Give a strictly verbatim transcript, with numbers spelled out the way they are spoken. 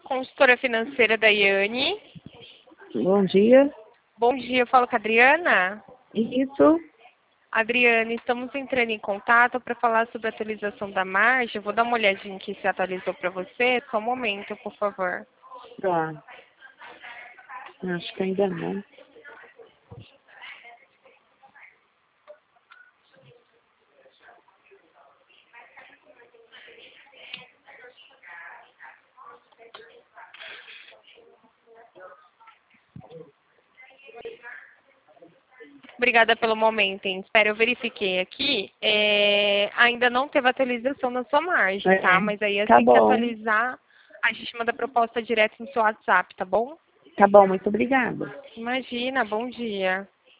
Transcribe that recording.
consultora financeira Daiane. Bom dia. Bom dia, eu falo com a Adriana. Isso. Adriana, estamos entrando em contato para falar sobre a atualização da margem. Eu vou dar uma olhadinha que se atualizou para você. Só um momento, por favor. Tá. Acho que ainda não. Obrigada pelo momento, hein? Espera, eu verifiquei aqui. É, ainda não teve atualização na sua margem, É, tá? Mas aí tá assim que bom. atualizar, a gente manda a proposta direto no seu WhatsApp, tá bom? Tá bom, muito obrigada. Imagina, bom dia.